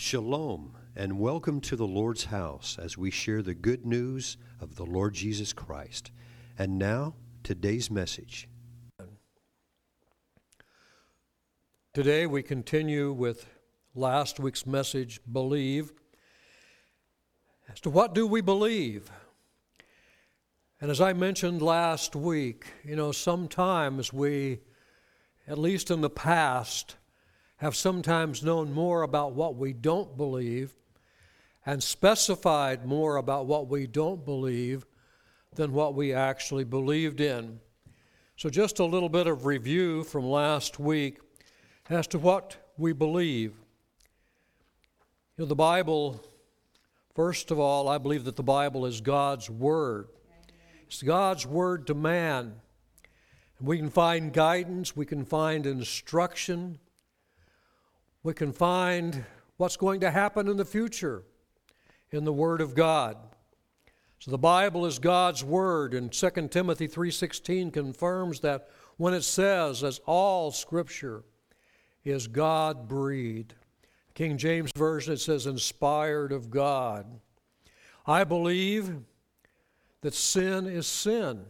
Shalom, and welcome to the Lord's house as we share the good news of the Lord Jesus Christ. And now, today's message. Today we continue with last week's message, Believe. As to what do we believe? And as I mentioned last week, sometimes we, at least in the past, have sometimes known more about what we don't believe and specified more about what we don't believe than what we actually believed in. So just a little bit of review from last week as to what we believe. The Bible, first of all, I believe that the Bible is God's Word. It's God's Word to man. And we can find guidance, we can find instruction, we can find what's going to happen in the future in the Word of God. So the Bible is God's Word, and 2 Timothy 3:16 confirms that when it says, as all Scripture is God-breathed. King James Version, it says, inspired of God. I believe that sin is sin.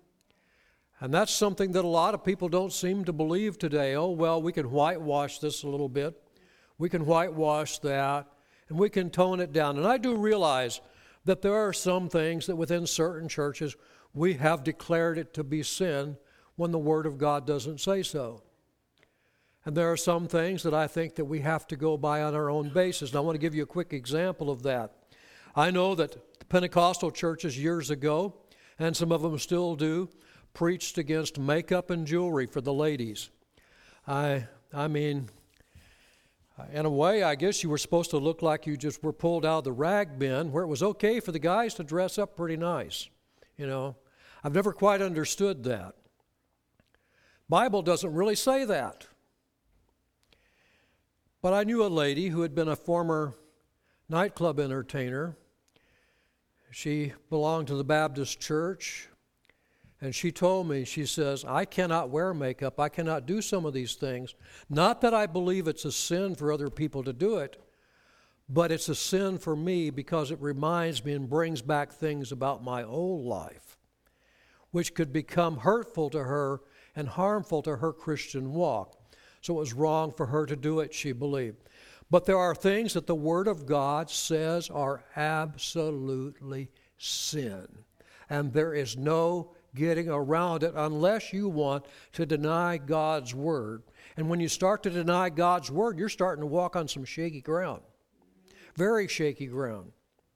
And that's something that a lot of people don't seem to believe today. Oh, well, we can whitewash this a little bit. We can whitewash that, and we can tone it down. And I do realize that there are some things that within certain churches we have declared it to be sin when the Word of God doesn't say so. And there are some things that I think that we have to go by on our own basis. And I want to give you a quick example of that. I know that the Pentecostal churches years ago, and some of them still do, preached against makeup and jewelry for the ladies. I mean, in a way, I guess you were supposed to look like you just were pulled out of the rag bin, where it was okay for the guys to dress up pretty nice. I've never quite understood that. Bible doesn't really say that. But I knew a lady who had been a former nightclub entertainer. She belonged to the Baptist church. And she told me, she says, I cannot wear makeup. I cannot do some of these things. Not that I believe it's a sin for other people to do it, but it's a sin for me because it reminds me and brings back things about my old life, which could become hurtful to her and harmful to her Christian walk. So it was wrong for her to do it, she believed. But there are things that the Word of God says are absolutely sin. And there is no getting around it unless you want to deny God's Word. And when you start to deny God's Word, you're starting to walk on some shaky ground. Very shaky ground.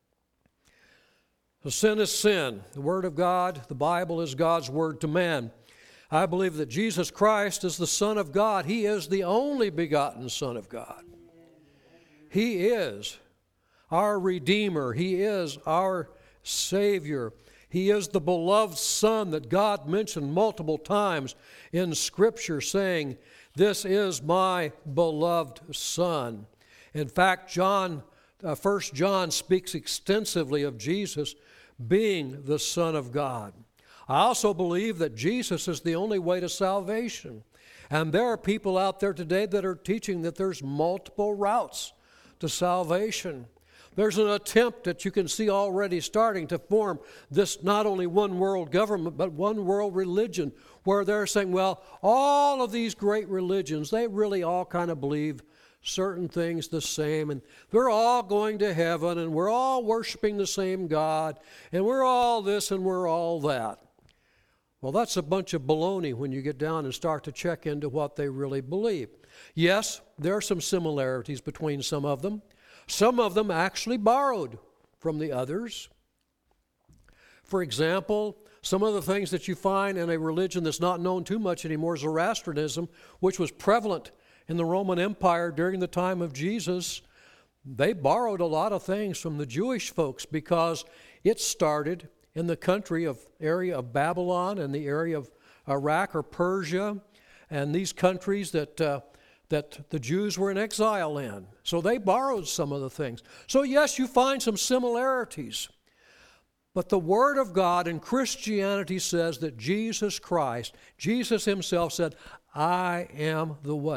So sin is sin. The Word of God, the Bible is God's Word to man. I believe that Jesus Christ is the Son of God. He is the only begotten Son of God. He is our Redeemer. He is our Savior. He is the beloved Son that God mentioned multiple times in Scripture, saying, this is my beloved Son. In fact, 1 John speaks extensively of Jesus being the Son of God. I also believe that Jesus is the only way to salvation. And there are people out there today that are teaching that there's multiple routes to salvation. There's an attempt that you can see already starting to form this not only one world government, but one world religion, where they're saying, well, all of these great religions, they really all kind of believe certain things the same, and they're all going to heaven, and we're all worshiping the same God, and we're all this and we're all that. Well, that's a bunch of baloney when you get down and start to check into what they really believe. Yes, there are some similarities between some of them. Some of them actually borrowed from the others. For example, some of the things that you find in a religion that's not known too much anymore, Zoroastrianism, which was prevalent in the Roman Empire during the time of Jesus, they borrowed a lot of things from the Jewish folks because it started in the area of Babylon and the area of Iraq or Persia, and these countries that the Jews were in exile in. So they borrowed some of the things. So yes, you find some similarities. But the Word of God in Christianity says that Jesus Christ, Jesus himself said, I am the way,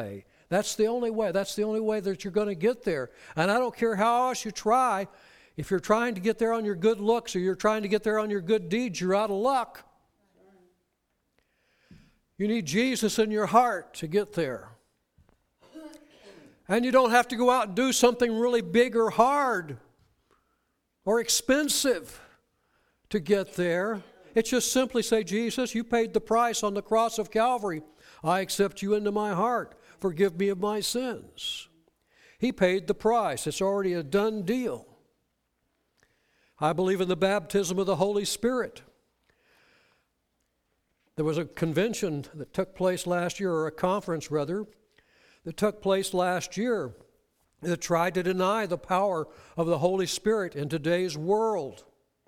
That's the only way. That's the only way that you're going to get there. And I don't care how else you try. If you're trying to get there on your good looks or you're trying to get there on your good deeds, you're out of luck. You need Jesus in your heart to get there. And you don't have to go out and do something really big or hard or expensive to get there. It's just simply say, Jesus, you paid the price on the cross of Calvary. I accept you into my heart. Forgive me of my sins. He paid the price. It's already a done deal. I believe in the baptism of the Holy Spirit. There was a convention that took place last year, or a conference rather, that took place last year that tried to deny the power of the Holy Spirit in today's world.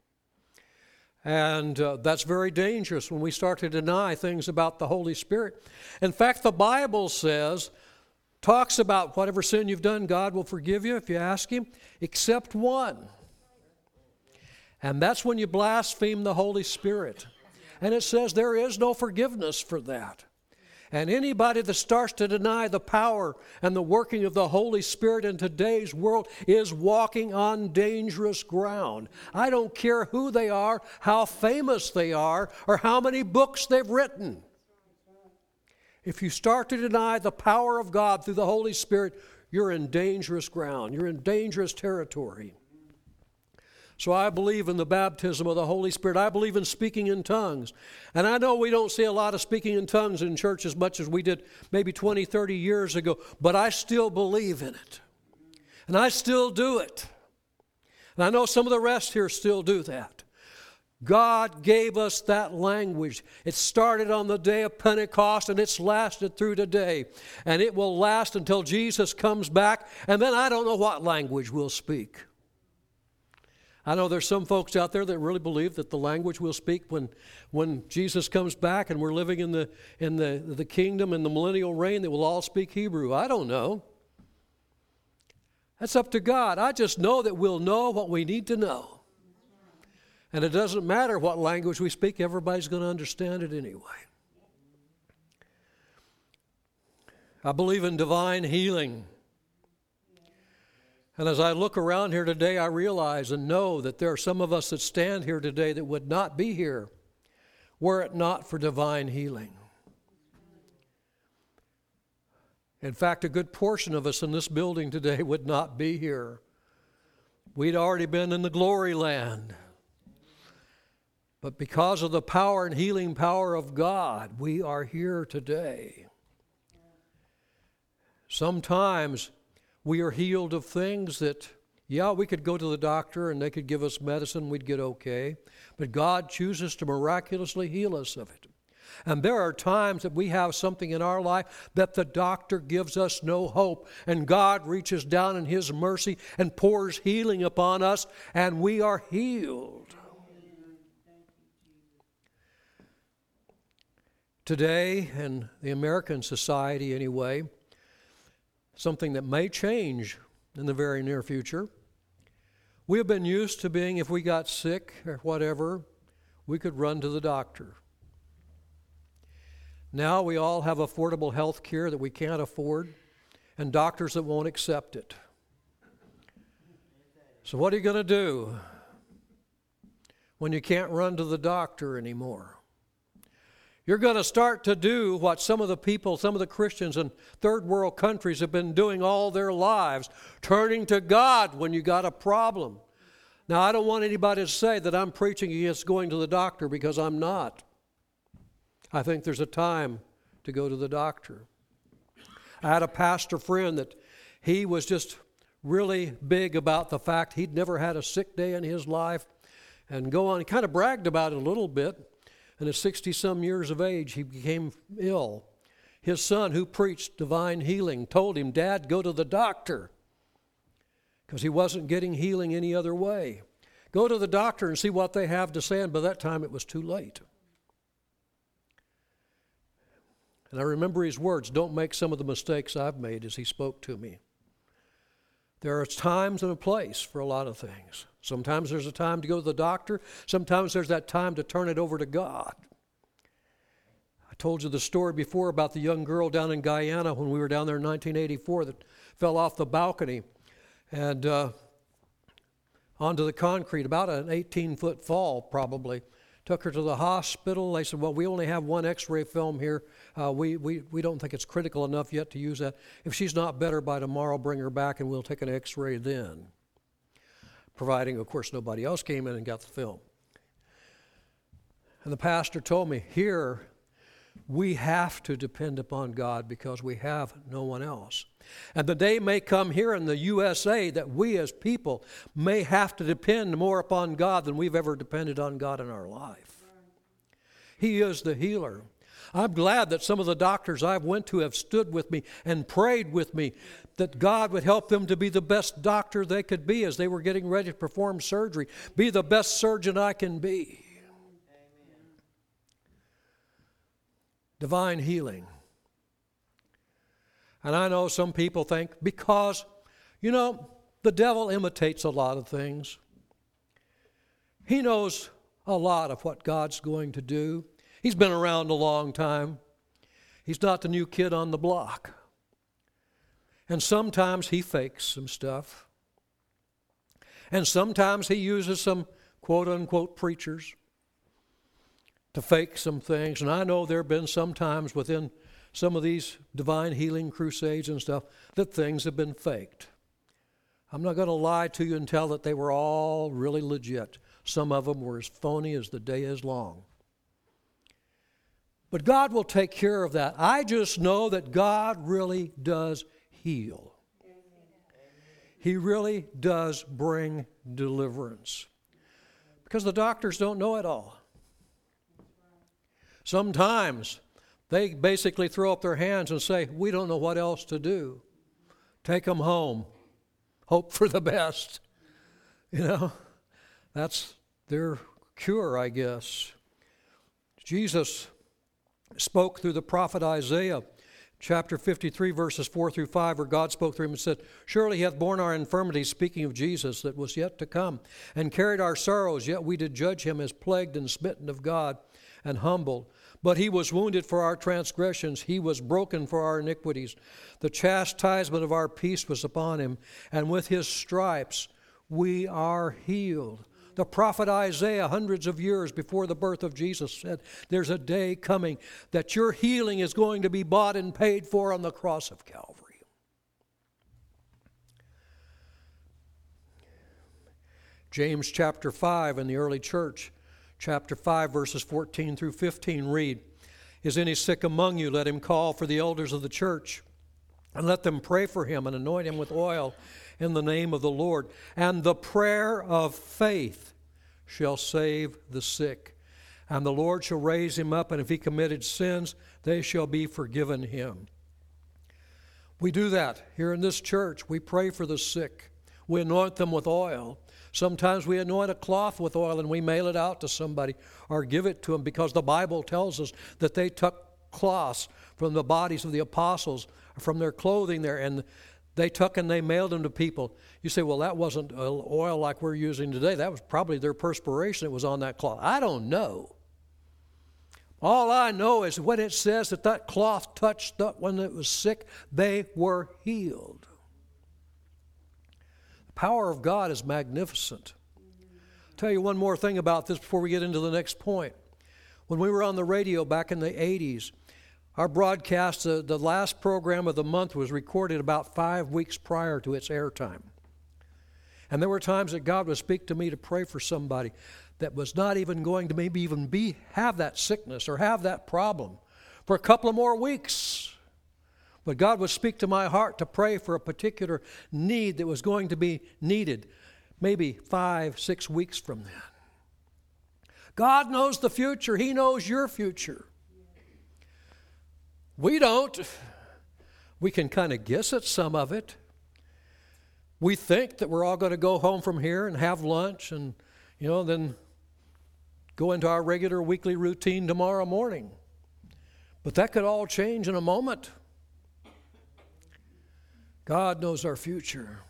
And that's very dangerous when we start to deny things about the Holy Spirit. In fact, the Bible talks about whatever sin you've done, God will forgive you if you ask Him, except one. And that's when you blaspheme the Holy Spirit. And it says there is no forgiveness for that. And anybody that starts to deny the power and the working of the Holy Spirit in today's world is walking on dangerous ground. I don't care who they are, how famous they are, or how many books they've written. If you start to deny the power of God through the Holy Spirit, you're in dangerous ground. You're in dangerous territory. So I believe in the baptism of the Holy Spirit. I believe in speaking in tongues. And I know we don't see a lot of speaking in tongues in church as much as we did maybe 20, 30 years ago, but I still believe in it. And I still do it. And I know some of the rest here still do that. God gave us that language. It started on the day of Pentecost, and it's lasted through today. And it will last until Jesus comes back, and then I don't know what language we'll speak. I know there's some folks out there that really believe that the language we'll speak when Jesus comes back and we're living in the kingdom and the millennial reign, that we'll all speak Hebrew. I don't know. That's up to God. I just know that we'll know what we need to know. And it doesn't matter what language we speak, everybody's going to understand it anyway. I believe in divine healing. And as I look around here today, I realize and know that there are some of us that stand here today that would not be here were it not for divine healing. In fact, a good portion of us in this building today would not be here. We'd already been in the glory land. But because of the power and healing power of God, we are here today. Sometimes we are healed of things that, we could go to the doctor and they could give us medicine, we'd get okay. But God chooses to miraculously heal us of it. And there are times that we have something in our life that the doctor gives us no hope. And God reaches down in His mercy and pours healing upon us, and we are healed. Today, in the American society anyway, something that may change in the very near future. We have been used to being, if we got sick or whatever, we could run to the doctor. Now we all have affordable health care that we can't afford, and doctors that won't accept it. So what are you going to do when you can't run to the doctor anymore? You're going to start to do what some of the people, some of the Christians in third world countries have been doing all their lives, turning to God when you got a problem. Now, I don't want anybody to say that I'm preaching against going to the doctor, because I'm not. I think there's a time to go to the doctor. I had a pastor friend that he was just really big about the fact he'd never had a sick day in his life, and go on. He kind of bragged about it a little bit. And at 60-some years of age, he became ill. His son, who preached divine healing, told him, "Dad, go to the doctor," because he wasn't getting healing any other way. Go to the doctor and see what they have to say, and by that time it was too late. And I remember his words, "Don't make some of the mistakes I've made," as he spoke to me. There are times and a place for a lot of things. Sometimes there's a time to go to the doctor. Sometimes there's that time to turn it over to God. I told you the story before about the young girl down in Guyana when we were down there in 1984 that fell off the balcony and onto the concrete, about an 18-foot fall probably. Took her to the hospital. They said, well, we only have one x-ray film here. We don't think it's critical enough yet to use that. If she's not better by tomorrow, bring her back and we'll take an x-ray then. Providing, of course, nobody else came in and got the film. And the pastor told me, here, we have to depend upon God because we have no one else. And the day may come here in the USA that we as people may have to depend more upon God than we've ever depended on God in our life. He is the healer. I'm glad that some of the doctors I've went to have stood with me and prayed with me that God would help them to be the best doctor they could be as they were getting ready to perform surgery. Be the best surgeon I can be. Divine healing. And I know some people think because, the devil imitates a lot of things. He knows a lot of what God's going to do. He's been around a long time. He's not the new kid on the block. And sometimes he fakes some stuff. And sometimes he uses some quote-unquote preachers to fake some things. And I know there have been some times within some of these divine healing crusades and stuff that things have been faked. I'm not going to lie to you and tell that they were all really legit. Some of them were as phony as the day is long. But God will take care of that. I just know that God really does heal. He really does bring deliverance. Because the doctors don't know it all. Sometimes they basically throw up their hands and say, we don't know what else to do. Take them home. Hope for the best. That's their cure, I guess. Jesus spoke through the prophet Isaiah, chapter 53, verses 4 through 5, where God spoke through him and said, surely he hath borne our infirmities, speaking of Jesus that was yet to come, and carried our sorrows, yet we did judge him as plagued and smitten of God and humbled. But he was wounded for our transgressions, he was broken for our iniquities. The chastisement of our peace was upon him, and with his stripes we are healed. The prophet Isaiah, hundreds of years before the birth of Jesus, said, there's a day coming that your healing is going to be bought and paid for on the cross of Calvary. James chapter 5 in the early church, chapter 5, verses 14 through 15 read, is any sick among you? Let him call for the elders of the church, and let them pray for him and anoint him with oil in the name of the Lord. And the prayer of faith shall save the sick. And the Lord shall raise him up, and if he committed sins, they shall be forgiven him. We do that here in this church. We pray for the sick. We anoint them with oil. Sometimes we anoint a cloth with oil and we mail it out to somebody or give it to them because the Bible tells us that they took cloths from the bodies of the apostles, from their clothing there, and they took and they mailed them to people. You say, well, that wasn't oil like we're using today. That was probably their perspiration that was on that cloth. I don't know. All I know is when it says that cloth touched up when it was sick, they were healed. The power of God is magnificent. I'll tell you one more thing about this before we get into the next point. When we were on the radio back in the 80s, our broadcast, the last program of the month was recorded about 5 weeks prior to its airtime. And there were times that God would speak to me to pray for somebody that was not even going to maybe even have that sickness or have that problem for a couple of more weeks. But God would speak to my heart to pray for a particular need that was going to be needed maybe 5-6 weeks from then. God knows the future. He knows your future. We don't. We can kind of guess at some of it. We think that we're all going to go home from here and have lunch and, then go into our regular weekly routine tomorrow morning. But that could all change in a moment. God knows our future.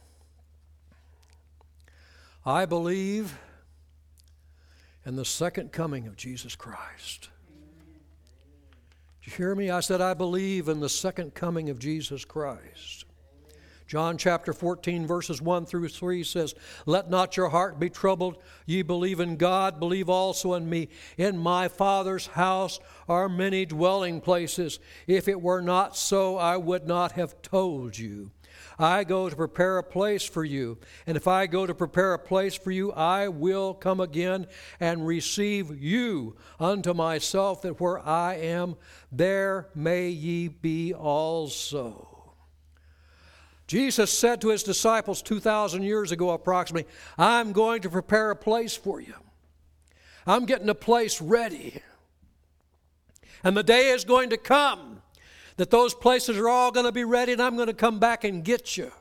I believe in the second coming of Jesus Christ. Did you hear me? I said I believe in the second coming of Jesus Christ. John chapter 14, verses 1 through 3 says, "Let not your heart be troubled. Ye believe in God, believe also in me. In my Father's house are many dwelling places. If it were not so, I would not have told you. I go to prepare a place for you. And if I go to prepare a place for you, I will come again and receive you unto myself, that where I am, there may ye be also." Jesus said to his disciples 2,000 years ago approximately, "I'm going to prepare a place for you. I'm getting a place ready. And the day is going to come that those places are all going to be ready, and I'm going to come back and get you.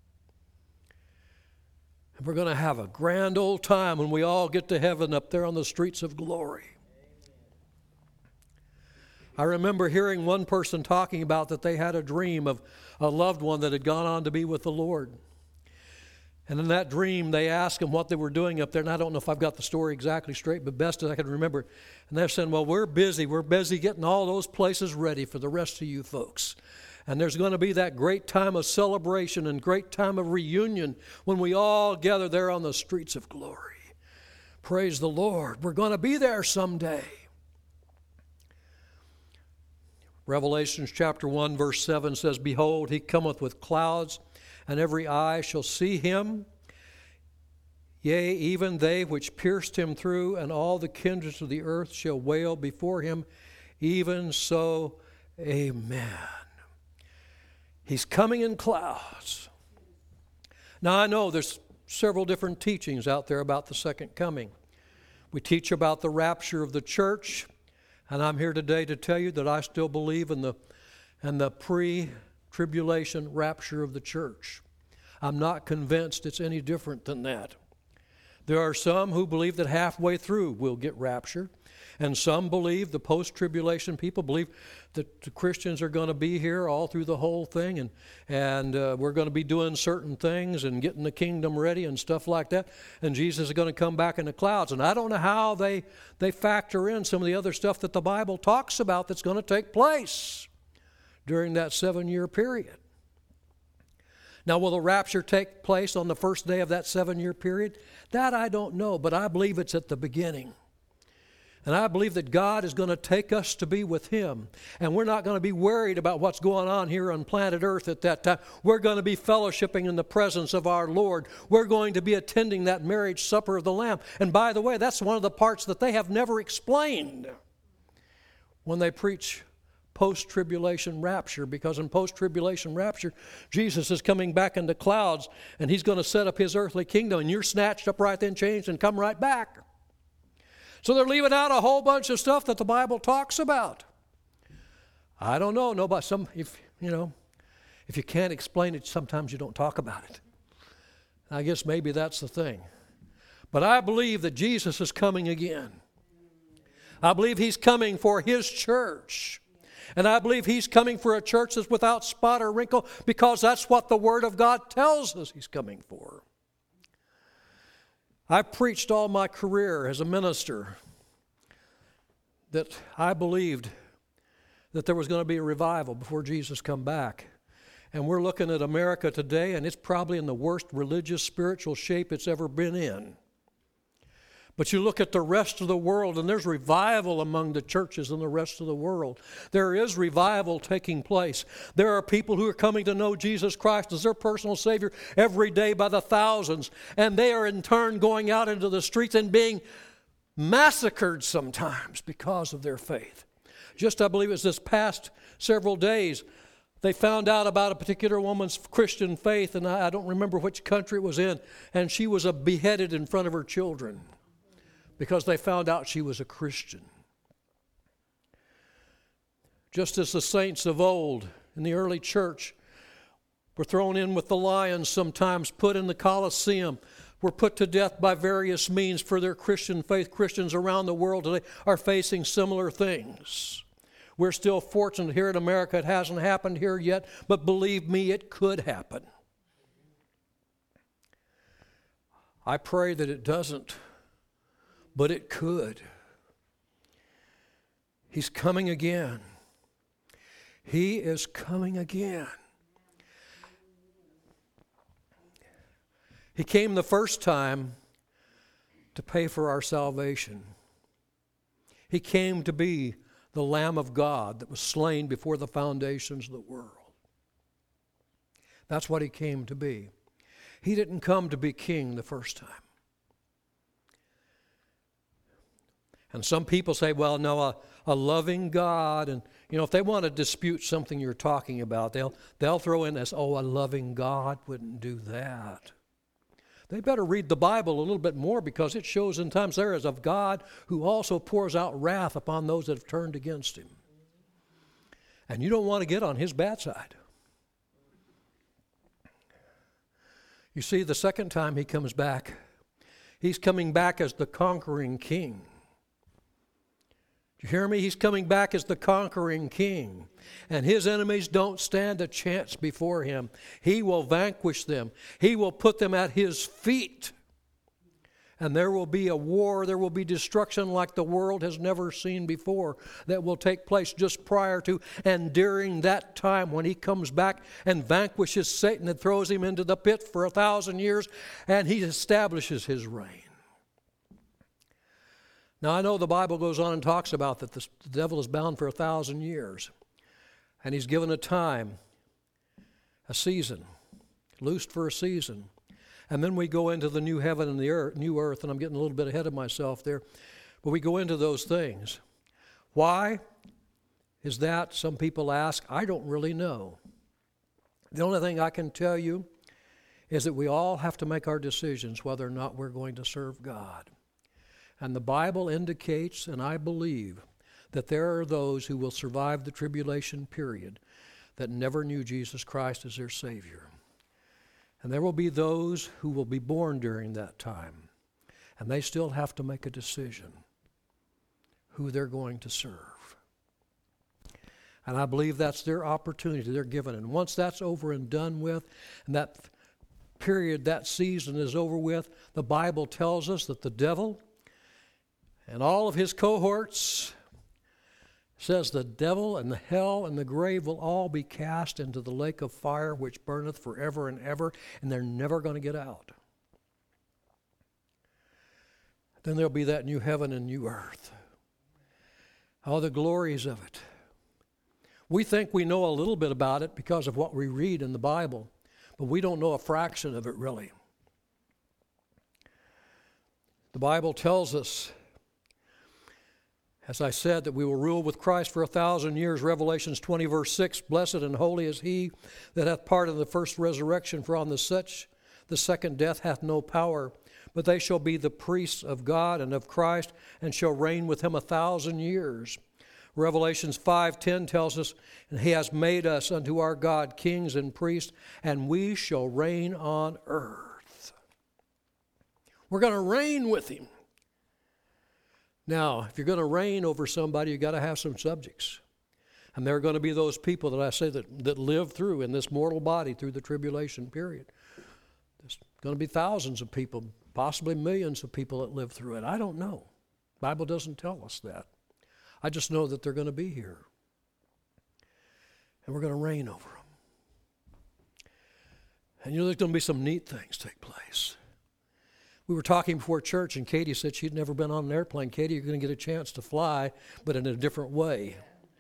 And we're going to have a grand old time when we all get to heaven up there on the streets of glory." I remember hearing one person talking about that they had a dream of a loved one that had gone on to be with the Lord. And in that dream, they asked him what they were doing up there. And I don't know if I've got the story exactly straight, but best as I can remember. And they're saying, "Well, we're busy. We're busy getting all those places ready for the rest of you folks. And there's going to be that great time of celebration and great time of reunion when we all gather there on the streets of glory." Praise the Lord. We're going to be there someday. Revelation chapter 1, verse 7 says, "Behold, he cometh with clouds, and every eye shall see him. Yea, even they which pierced him through, and all the kindreds of the earth shall wail before him. Even so, amen." He's coming in clouds. Now, I know there's several different teachings out there about the second coming. We teach about the rapture of the church. And I'm here today to tell you that I still believe in the pre-tribulation rapture of the church. I'm not convinced it's any different than that. There are some who believe that halfway through we'll get raptured. And some believe, the post-tribulation people believe, that the Christians are going to be here all through the whole thing, and we're going to be doing certain things and getting the kingdom ready and stuff like that. And Jesus is going to come back in the clouds. And I don't know how they factor in some of the other stuff that the Bible talks about that's going to take place during that 7-year period. Now, will the rapture take place on the first day of that 7-year period? That I don't know, but I believe it's at the beginning. And I believe that God is going to take us to be with Him. And we're not going to be worried about what's going on here on planet Earth at that time. We're going to be fellowshipping in the presence of our Lord. We're going to be attending that marriage supper of the Lamb. And by the way, that's one of the parts that they have never explained when they preach post-tribulation rapture, because in post-tribulation rapture, Jesus is coming back in the clouds, and He's going to set up His earthly kingdom, and you're snatched up right then, changed, and come right back. So they're leaving out a whole bunch of stuff that the Bible talks about. I don't know. Nobody. If you can't explain it, sometimes you don't talk about it. I guess maybe that's the thing. But I believe that Jesus is coming again. I believe He's coming for His church. And I believe He's coming for a church that's without spot or wrinkle, because that's what the Word of God tells us He's coming for. I preached all my career as a minister that I believed that there was going to be a revival before Jesus come back. And we're looking at America today, and it's probably in the worst religious, spiritual shape it's ever been in. But you look at the rest of the world, and there's revival among the churches in the rest of the world. There is revival taking place. There are people who are coming to know Jesus Christ as their personal Savior every day by the thousands. And they are in turn going out into the streets and being massacred sometimes because of their faith. Just, I believe it was this past several days, they found out about a particular woman's Christian faith, and I don't remember which country it was in, and she was beheaded in front of her children because they found out she was a Christian. Just as the saints of old in the early church were thrown in with the lions sometimes, put in the Colosseum, were put to death by various means for their Christian faith. Christians around the world today are facing similar things. We're still fortunate here in America. It hasn't happened here yet, but believe me, it could happen. I pray that it doesn't, but it could. He's coming again. He is coming again. He came the first time to pay for our salvation. He came to be the Lamb of God that was slain before the foundations of the world. That's what he came to be. He didn't come to be king the first time. And some people say, well, no, a loving God, and if they want to dispute something you're talking about, they'll throw in this, a loving God wouldn't do that. They better read the Bible a little bit more, because it shows in times there is of God who also pours out wrath upon those that have turned against him. And you don't want to get on his bad side. You see, the second time he comes back, he's coming back as the conquering king. Do you hear me? He's coming back as the conquering king. And his enemies don't stand a chance before him. He will vanquish them. He will put them at his feet. And there will be a war, there will be destruction like the world has never seen before that will take place just prior to and during that time when he comes back and vanquishes Satan and throws him into the pit for 1,000 years, and he establishes his reign. Now, I know the Bible goes on and talks about that the devil is bound for 1,000 years. And he's given a time, a season, loosed for a season. And then we go into the new heaven and the new earth, and I'm getting a little bit ahead of myself there. But we go into those things. Why is that? Some people ask. I don't really know. The only thing I can tell you is that we all have to make our decisions whether or not we're going to serve God. And the Bible indicates, and I believe, that there are those who will survive the tribulation period that never knew Jesus Christ as their Savior. And there will be those who will be born during that time. And they still have to make a decision who they're going to serve. And I believe that's their opportunity they're given. And once that's over and done with, and that period, that season is over with, the Bible tells us that the devil and all of his cohorts, says the devil and the hell and the grave will all be cast into the lake of fire which burneth forever and ever, and they're never going to get out. Then there'll be that new heaven and new earth. All the glories of it. We think we know a little bit about it because of what we read in the Bible, but we don't know a fraction of it really. The Bible tells us, as I said, that we will rule with Christ for 1,000 years. Revelations 20, verse 6, blessed and holy is he that hath part in the first resurrection, for on the second death hath no power. But they shall be the priests of God and of Christ, and shall reign with him 1,000 years. Revelations 5:10 tells us, and he has made us unto our God kings and priests, and we shall reign on earth. We're going to reign with him. Now, if you're going to reign over somebody, you've got to have some subjects. And there are going to be those people that I say that live through in this mortal body through the tribulation period. There's going to be thousands of people, possibly millions of people that live through it. I don't know. The Bible doesn't tell us that. I just know that they're going to be here. And we're going to reign over them. And there's going to be some neat things take place. We were talking before church, and Katie said she'd never been on an airplane. Katie, you're going to get a chance to fly, but in a different way.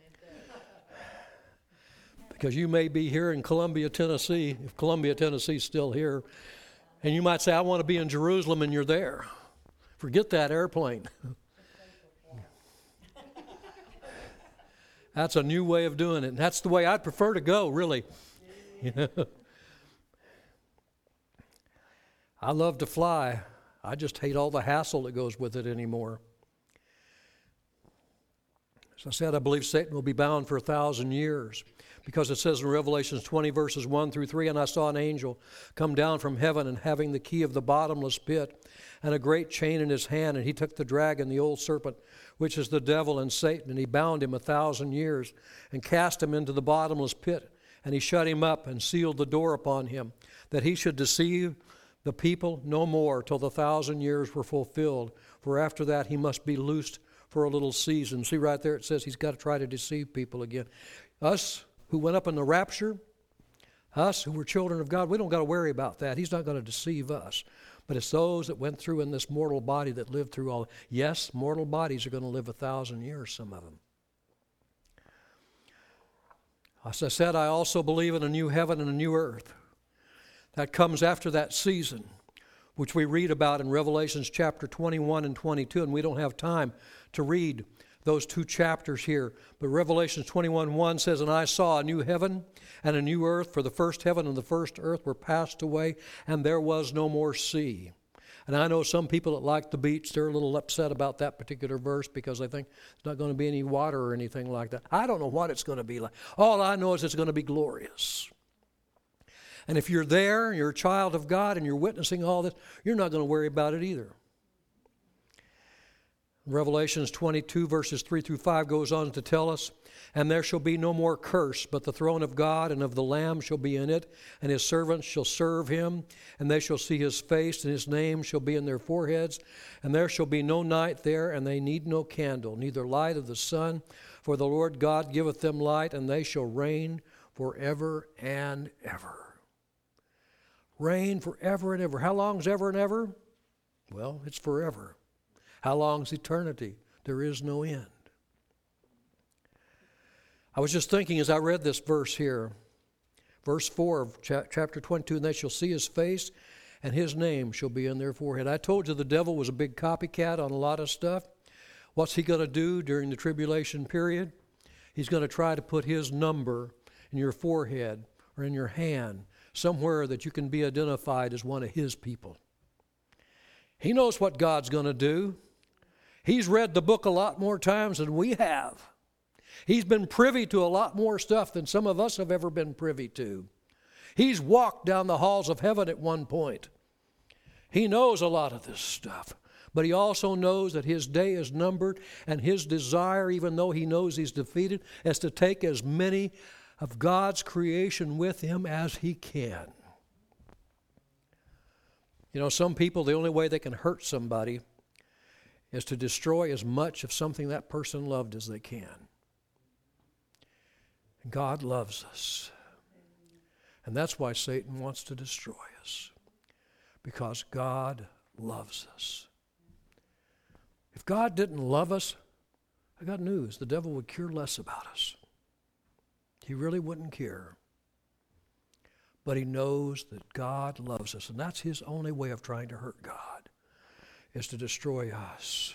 Because you may be here in Columbia, Tennessee, if Columbia, Tennessee is still here, and you might say, I want to be in Jerusalem, and you're there. Forget that airplane. That's a new way of doing it. And that's the way I'd prefer to go, really. I love to fly. I just hate all the hassle that goes with it anymore. As I said, I believe Satan will be bound for 1,000 years because it says in Revelations 20, verses 1 through 3, and I saw an angel come down from heaven and having the key of the bottomless pit and a great chain in his hand, and he took the dragon, the old serpent, which is the devil and Satan, and he bound him 1,000 years and cast him into the bottomless pit, and he shut him up and sealed the door upon him, that he should deceive the people no more till the 1,000 years were fulfilled, for after that he must be loosed for a little season. See right there it says he's got to try to deceive people again. Us who went up in the rapture, us who were children of God, we don't got to worry about that. He's not going to deceive us. But it's those that went through in this mortal body that lived through all. Yes, mortal bodies are going to live 1,000 years, some of them. As I said, I also believe in a new heaven and a new earth. That comes after that season, which we read about in Revelations chapter 21 and 22, and we don't have time to read those two chapters here. But Revelation 21:1 says, "And I saw a new heaven and a new earth, for the first heaven and the first earth were passed away, and there was no more sea." And I know some people that like the beach, they're a little upset about that particular verse because they think there's not going to be any water or anything like that. I don't know what it's going to be like. All I know is it's going to be glorious. And if you're there, you're a child of God, and you're witnessing all this, you're not going to worry about it either. Revelations 22, verses 3 through 5 goes on to tell us, "And there shall be no more curse, but the throne of God and of the Lamb shall be in it, and his servants shall serve him, and they shall see his face, and his name shall be in their foreheads. And there shall be no night there, and they need no candle, neither light of the sun, for the Lord God giveth them light, and they shall reign forever and ever." Reign forever and ever. How long's ever and ever? Well, it's forever. How long's eternity? There is no end. I was just thinking as I read this verse here, verse 4 of chapter 22, "And they shall see his face, and his name shall be in their forehead." I told you the devil was a big copycat on a lot of stuff. What's he going to do during the tribulation period? He's going to try to put his number in your forehead or in your hand, somewhere that you can be identified as one of his people. He knows what God's going to do. He's read the book a lot more times than we have. He's been privy to a lot more stuff than some of us have ever been privy to. He's walked down the halls of heaven at one point. He knows a lot of this stuff. But he also knows that his day is numbered, and his desire, even though he knows he's defeated, is to take as many of God's creation with him as he can. You know, some people, the only way they can hurt somebody is to destroy as much of something that person loved as they can. And God loves us. And that's why Satan wants to destroy us. Because God loves us. If God didn't love us, I got news. The devil would care less about us. He really wouldn't care. But he knows that God loves us. And that's his only way of trying to hurt God, is to destroy us.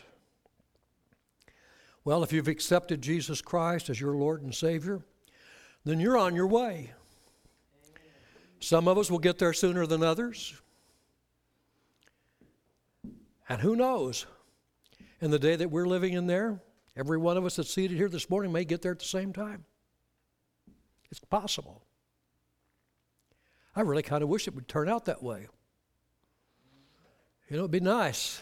Well, if you've accepted Jesus Christ as your Lord and Savior, then you're on your way. Some of us will get there sooner than others. And who knows? In the day that we're living in there, every one of us that's seated here this morning may get there at the same time. It's possible. I really kind of wish it would turn out that way. You know, it'd be nice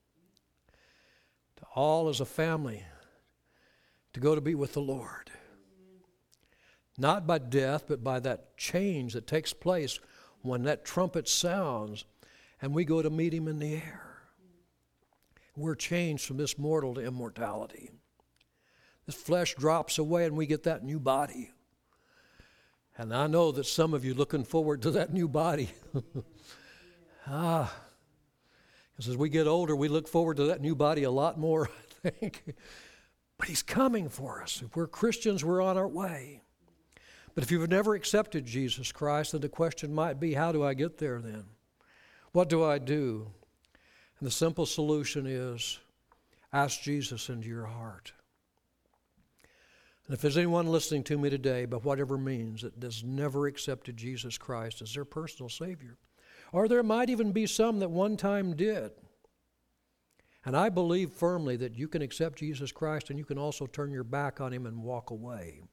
to all as a family to go to be with the Lord. Not by death, but by that change that takes place when that trumpet sounds and we go to meet him in the air. We're changed from this mortal to immortality. This flesh drops away and we get that new body. And I know that some of you looking forward to that new body. Because as we get older, we look forward to that new body a lot more, I think. But he's coming for us. If we're Christians, we're on our way. But if you've never accepted Jesus Christ, then the question might be, how do I get there then? What do I do? And the simple solution is, ask Jesus into your heart. And if there's anyone listening to me today, by whatever means, that has never accepted Jesus Christ as their personal Savior, or there might even be some that one time did, and I believe firmly that you can accept Jesus Christ and you can also turn your back on him and walk away.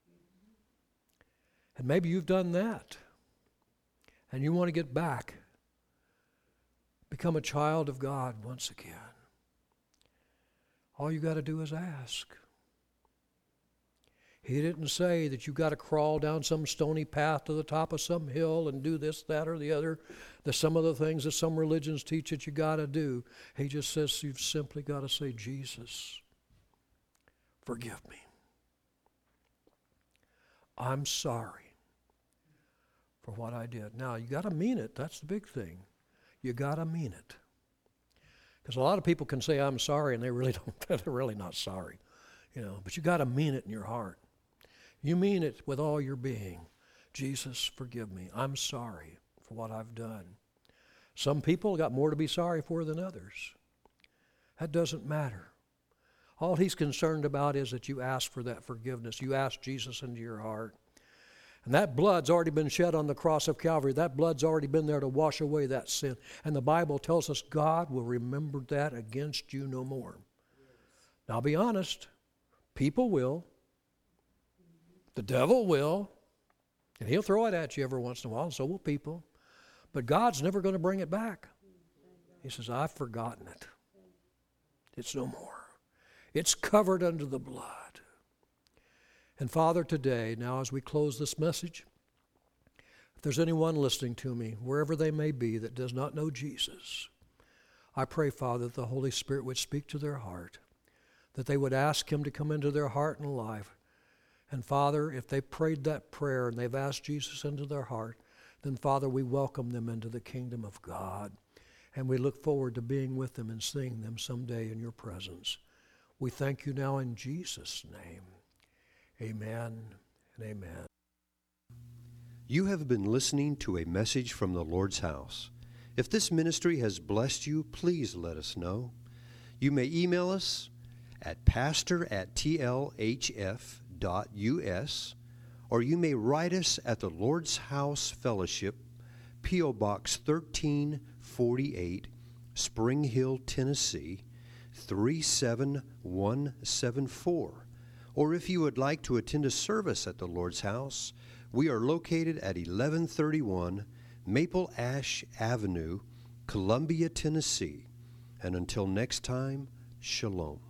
And maybe you've done that, and you want to get back, become a child of God once again. All you got to do is ask. He didn't say that you've got to crawl down some stony path to the top of some hill and do this, that, or the other. There's some of the things that some religions teach that you got to do. He just says you've simply got to say, Jesus, forgive me. I'm sorry for what I did. Now, you got to mean it. That's the big thing. You got to mean it. Because a lot of people can say, I'm sorry, and they really don't. They're really not sorry. But you got to mean it in your heart. You mean it with all your being. Jesus, forgive me. I'm sorry for what I've done. Some people got more to be sorry for than others. That doesn't matter. All he's concerned about is that you ask for that forgiveness. You ask Jesus into your heart. And that blood's already been shed on the cross of Calvary. That blood's already been there to wash away that sin. And the Bible tells us God will remember that against you no more. Now, I'll be honest. People will. The devil will. And he'll throw it at you every once in a while, and so will people. But God's never going to bring it back. He says, I've forgotten it. It's no more. It's covered under the blood. And Father, today, now as we close this message, if there's anyone listening to me, wherever they may be, that does not know Jesus, I pray, Father, that the Holy Spirit would speak to their heart, that they would ask him to come into their heart and life. And Father, if they prayed that prayer and they've asked Jesus into their heart, then Father, we welcome them into the kingdom of God. And we look forward to being with them and seeing them someday in your presence. We thank you now in Jesus' name. Amen and amen. You have been listening to a message from the Lord's house. If this ministry has blessed you, please let us know. You may email us at pastor@tlhf.us, or you may write us at the Lord's House Fellowship, P.O. Box 1348, Spring Hill, Tennessee, 37174. Or if you would like to attend a service at the Lord's House, we are located at 1131 Maple Ash Avenue, Columbia, Tennessee. And until next time, shalom.